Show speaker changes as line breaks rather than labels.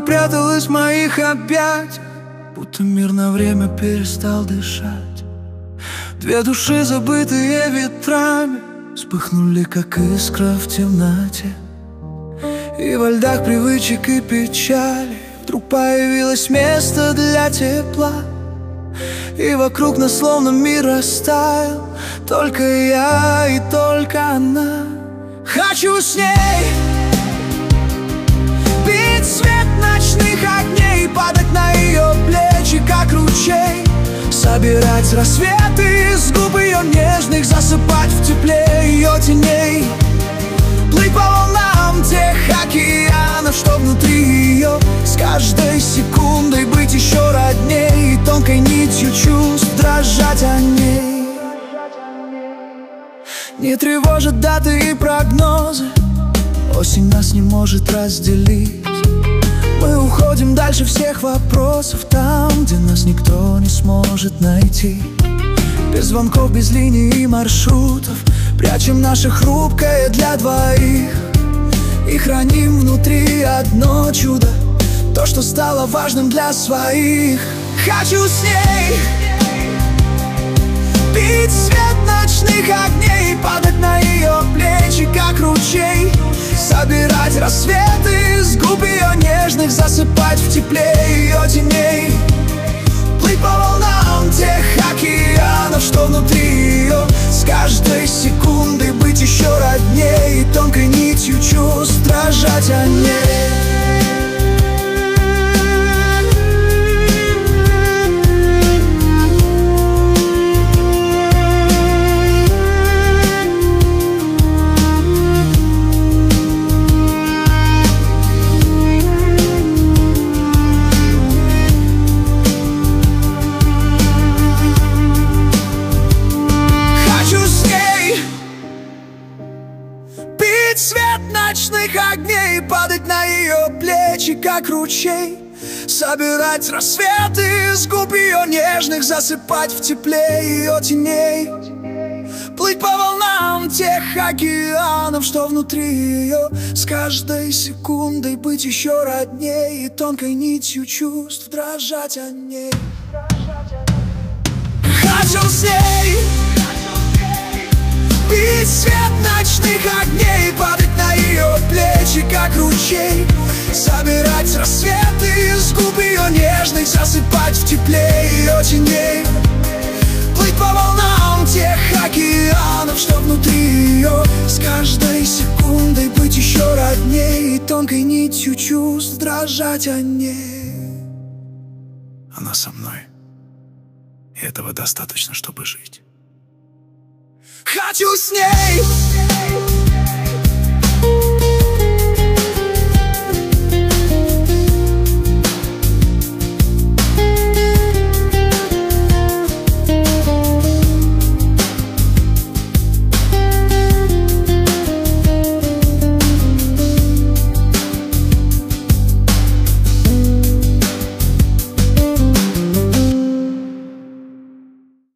пряталась в моих объятиях, будто мир на время перестал дышать. Две души, забытые ветрами, вспыхнули, как искра в темноте. И во льдах привычек и печали вдруг появилось место для тепла. И вокруг нас словно мир растаял, только я и только она. Хочу с ней пить свет ночных огней, падать на ее плечи, как ручей, собирать рассветы с губ ее нежных, засыпать в тепле ее теней, плыть по волнам тех океанов, что внутри ее, с каждой секундой быть еще родней, и тонкой нитью чувств дрожать о ней. Не тревожат даты и прогнозы, осень нас не может разделить. Мы уходим дальше всех вопросов, там, где нас никто не сможет найти. Без звонков, без линий и маршрутов прячем наше хрупкое для двоих и храним внутри одно чудо, то, что стало важным для своих. Хочу с ней пить свет ночных огней, падать на ее плечи, как ручей, собирать рассветы с губ ее нежных, засыпать в тепле ее теней, плыть по волнам тех океанов, что внутри ее, с каждой секундой быть еще родней, и тонкой нитью чувств дрожать о ней. Свет ночных огней, падать на ее плечи, как ручей, собирать рассветы с губ ее нежных, засыпать в тепле ее теней, плыть по волнам тех океанов, что внутри ее, с каждой секундой быть еще родней, и тонкой нитью чувств дрожать о ней. Хочу с ней пить свет ночных огней, падать на ее плечи, как ручей, собирать рассветы с губ ее нежных, засыпать в тепле ее теней, плыть по волнам тех океанов, что внутри ее, с каждой секундой быть еще родней, и тонкой нитью чувств дрожать о ней.
Она со мной, и этого достаточно, чтобы жить.
Хочу с ней